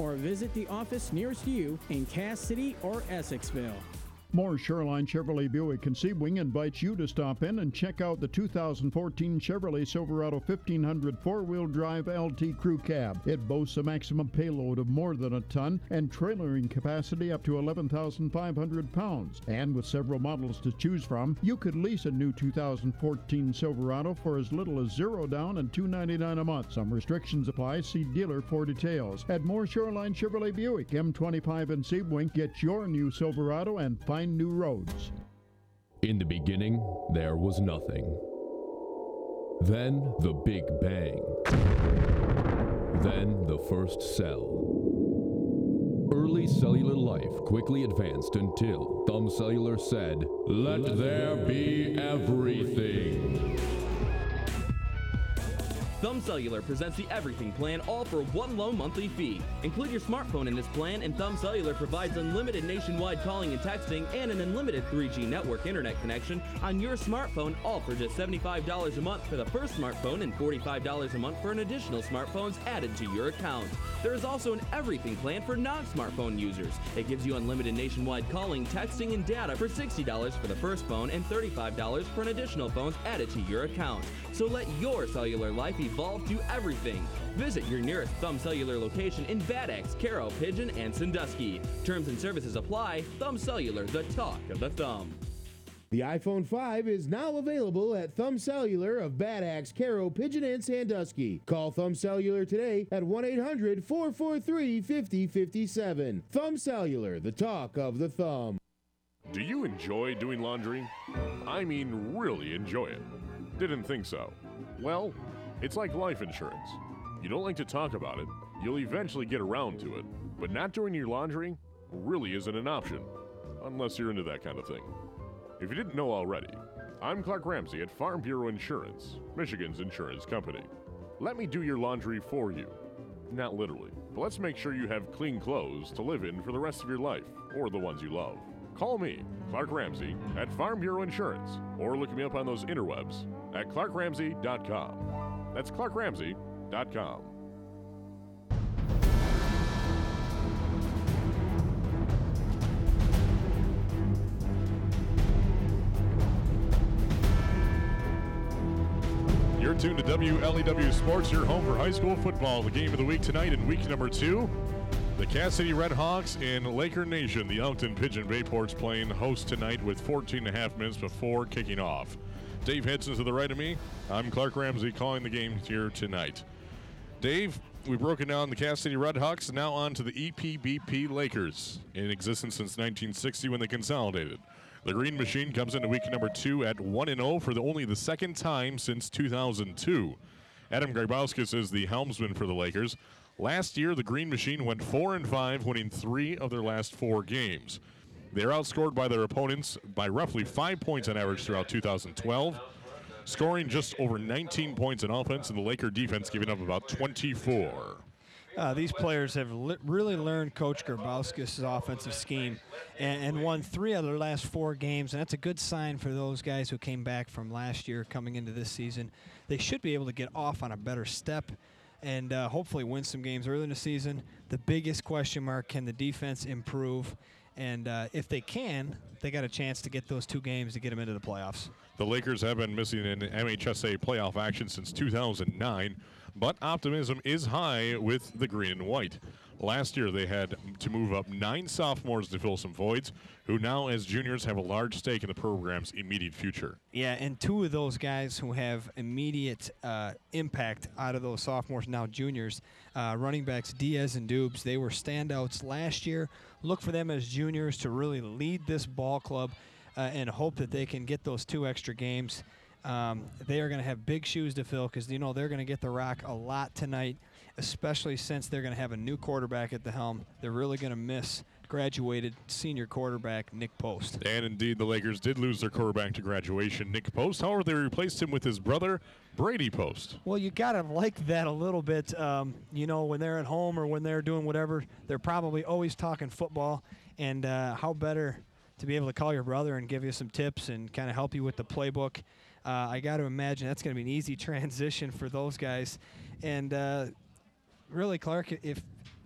or visit the office nearest you in Cass City or Essexville. More Shoreline Chevrolet Buick and Sebring invites you to stop in and check out the 2014 Chevrolet Silverado 1500 four-wheel drive LT Crew Cab. It boasts a maximum payload of more than a ton and trailering capacity up to 11,500 pounds. And with several models to choose from, you could lease a new 2014 Silverado for as little as $0 down and $299 a month. Some restrictions apply. See dealer for details. At More Shoreline Chevrolet Buick, M25 in Sebring, get your new Silverado and find new roads. In the beginning, there was nothing. Then the Big Bang. Then the first cell. Early cellular life quickly advanced until Thumb Cellular said, "Let there be everything." Thumb Cellular presents the Everything Plan, all for one low monthly fee. Include your smartphone in this plan, and Thumb Cellular provides unlimited nationwide calling and texting and an unlimited 3G network internet connection on your smartphone, all for just $75 a month for the first smartphone and $45 a month for an additional smartphones added to your account. There is also an Everything Plan for non-smartphone users. It gives you unlimited nationwide calling, texting, and data for $60 for the first phone and $35 for an additional phones added to your account. So let your cellular life evolve to everything. Visit your nearest Thumb Cellular location in Bad Axe, Caro, Pigeon, and Sandusky. Terms and services apply. Thumb Cellular, the talk of the thumb. The iPhone 5 is now available at Thumb Cellular of Bad Axe, Caro, Pigeon, and Sandusky. Call Thumb Cellular today at 1-800-443-5057. Thumb Cellular, the talk of the thumb. Do you enjoy doing laundry? I mean, really enjoy it. Didn't think so. Well, it's like life insurance. You don't like to talk about it, you'll eventually get around to it. But not doing your laundry really isn't an option, unless you're into that kind of thing. If you didn't know already, I'm Clark Ramsey at Farm Bureau Insurance, Michigan's insurance company. Let me do your laundry for you. Not literally, but let's make sure you have clean clothes to live in for the rest of your life, or the ones you love. Call me, Clark Ramsey, at Farm Bureau Insurance, or look me up on those interwebs at clarkramsey.com. That's clarkramsey.com. You're tuned to WLEW Sports, your home for high school football. The game of the week tonight in week number 2. The Cass City Redhawks and Laker Nation, the Elkton Pigeon Bayports, playing host tonight with 14 and a half minutes before kicking off. Dave Hedson to the right of me. I'm Clark Ramsey calling the game here tonight. Dave, we've broken down the Cass City Redhawks, now on to the EPBP Lakers, in existence since 1960 when they consolidated. The Green Machine comes into week number 2 at 1-0 for only the second time since 2002. Adam Grabowskis is the helmsman for the Lakers. Last year, the Green Machine went 4-5, winning 3 of their last 4 games. They are outscored by their opponents by roughly 5 points on average throughout 2012, scoring just over 19 points in offense, and the Laker defense giving up about 24. These players have really learned Coach Grabowskis' offensive scheme and won 3 of their last 4 games, and that's a good sign for those guys who came back from last year coming into this season. They should be able to get off on a better step and hopefully win some games early in the season. The biggest question mark, can the defense improve? And if they can, they got a chance to get those 2 games to get them into the playoffs. The Lakers have been missing in MHSA playoff action since 2009, but optimism is high with the green and white. Last year, they had to move up 9 sophomores to fill some voids, who now, as juniors, have a large stake in the program's immediate future. Yeah, and 2 of those guys who have immediate impact out of those sophomores, now juniors, running backs Diaz and Dubes, they were standouts last year. Look for them as juniors to really lead this ball club and hope that they can get those 2 extra games. They are going to have big shoes to fill because, they're going to get the rock a lot tonight, especially since they're going to have a new quarterback at the helm. They're really going to miss graduated senior quarterback Nick Post. And indeed, the Lakers did lose their quarterback to graduation, Nick Post. However, they replaced him with his brother, Brady Post. Well, you got to like that a little bit. When they're at home or when they're doing whatever, they're probably always talking football. And how better to be able to call your brother and give you some tips and kind of help you with the playbook. I got to imagine that's going to be an easy transition for those guys. And really, Clark, if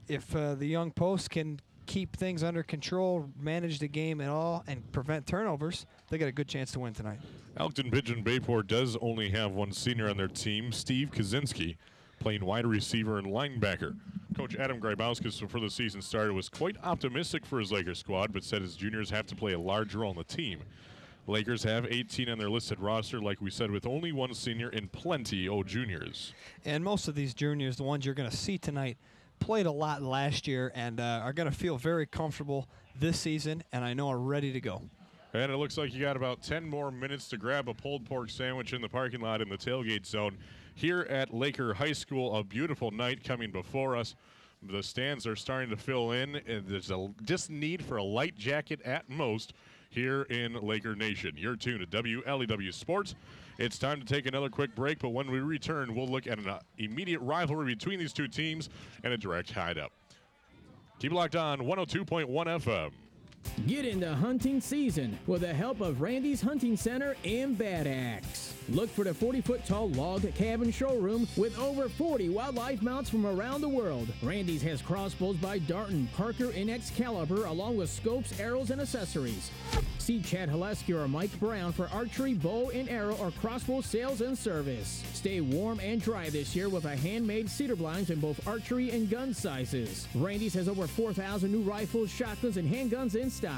if the young post can keep things under control, manage the game at all, and prevent turnovers, they got a good chance to win tonight. Elkton Pigeon Bayport does only have one senior on their team, Steve Kaczynski, playing wide receiver and linebacker. Coach Adam Grybauskis, before the season started, was quite optimistic for his Lakers squad, but said his juniors have to play a large role in the team. Lakers have 18 on their listed roster, like we said, with only one senior and plenty of juniors. And most of these juniors, the ones you're going to see tonight, played a lot last year and are going to feel very comfortable this season, and I know are ready to go. And it looks like you got about 10 more minutes to grab a pulled pork sandwich in the parking lot in the tailgate zone here at Laker High School. A beautiful night coming before us. The stands are starting to fill in, and there's just need for a light jacket at most here in Laker Nation. You're tuned to WLEW Sports. It's time to take another quick break, but when we return, we'll look at an immediate rivalry between these two teams and a direct hideout. Keep it locked on 102.1 FM. Get into hunting season with the help of Randy's Hunting Center in Bad Axe. Look for the 40-foot-tall log cabin showroom with over 40 wildlife mounts from around the world. Randy's has crossbows by Darton, Parker, and Excalibur, along with scopes, arrows, and accessories. See Chad Haleski or Mike Brown for archery, bow and arrow, or crossbow sales and service. Stay warm and dry this year with a handmade cedar blinds in both archery and gun sizes. Randy's has over 4,000 new rifles, shotguns, and handguns in stock.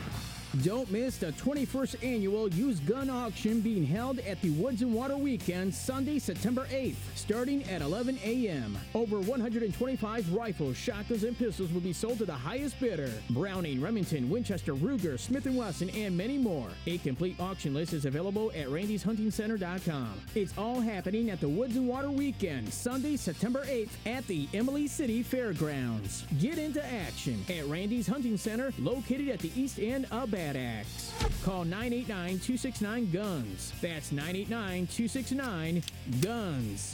Don't miss the 21st annual used gun auction being held at the Woods and Water Weekend, Sunday, September 8th, starting at 11 a.m. Over 125 rifles, shotguns, and pistols will be sold to the highest bidder. Browning, Remington, Winchester, Ruger, Smith & Wesson, and many more. A complete auction list is available at randyshuntingcenter.com. It's all happening at the Woods and Water Weekend, Sunday, September 8th at the Emily City Fairgrounds. Get into action at Randy's Hunting Center, located at the east end of Bad Axe. Call 989-269-GUNS. That's 989-269-GUNS.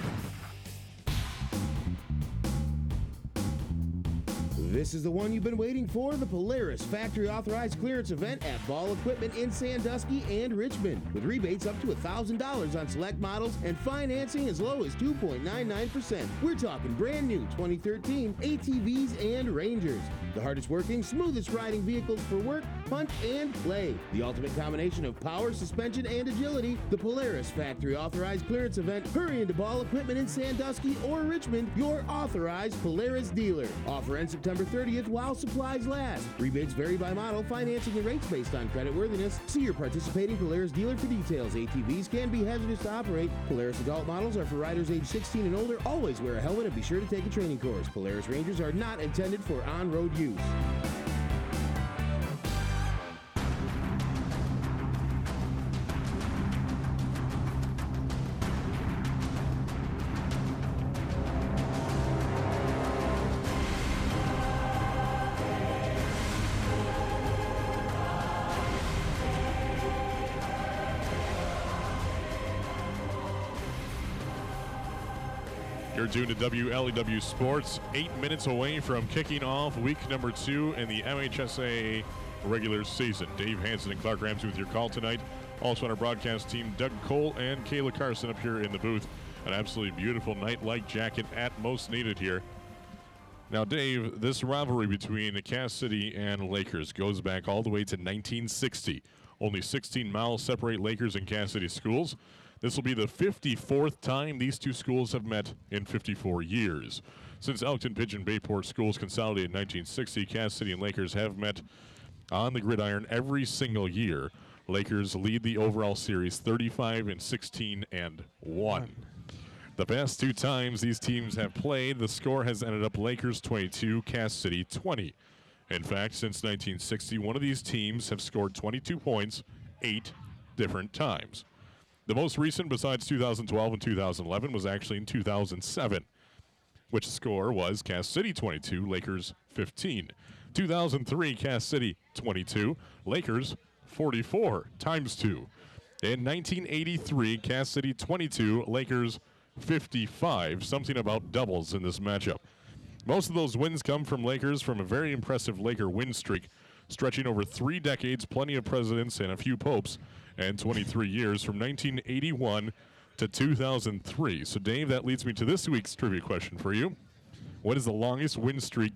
This is the one you've been waiting for, the Polaris Factory Authorized Clearance Event at Ball Equipment in Sandusky and Richmond, with rebates up to $1,000 on select models and financing as low as 2.99%. We're talking brand new 2013 ATVs and Rangers, the hardest working, smoothest riding vehicles for work, hunt, and play. The ultimate combination of power, suspension, and agility, the Polaris Factory Authorized Clearance Event. Hurry into Ball Equipment in Sandusky or Richmond, your authorized Polaris dealer. Offer ends September 30th while supplies last. Rebates vary by model, financing and rates based on creditworthiness. See your participating Polaris dealer for details. ATVs can be hazardous to operate. Polaris adult models are for riders age 16 and older. Always wear a helmet and be sure to take a training course. Polaris Rangers are not intended for on-road use. You're tuned to WLEW Sports, 8 minutes away from kicking off week number 2 in the MHSAA regular season. Dave Hanson and Clark Ramsey with your call tonight. Also on our broadcast team, Doug Cole and Kayla Carson up here in the booth. An absolutely beautiful night-like jacket at most needed here. Now, Dave, this rivalry between Cass City and Lakers goes back all the way to 1960. Only 16 miles separate Lakers and Cass City schools. This will be the 54th time these two schools have met in 54 years. Since Elkton Pigeon Bayport schools consolidated in 1960, Cass City and Lakers have met on the gridiron every single year. Lakers lead the overall series 35-16-1. The past two times these teams have played, the score has ended up Lakers 22, Cass City 20. In fact, since 1960, one of these teams have scored 22 points 8 different times. The most recent, besides 2012 and 2011, was actually in 2007, which score was Cass City 22, Lakers 15. 2003, Cass City 22, Lakers 44 times 2. In 1983, Cass City 22, Lakers 55, something about doubles in this matchup. Most of those wins come from Lakers from a very impressive Laker win streak, stretching over 3 decades, plenty of presidents and a few popes, and 23 years from 1981 to 2003. So, Dave, that leads me to this week's trivia question for you. What is the longest win streak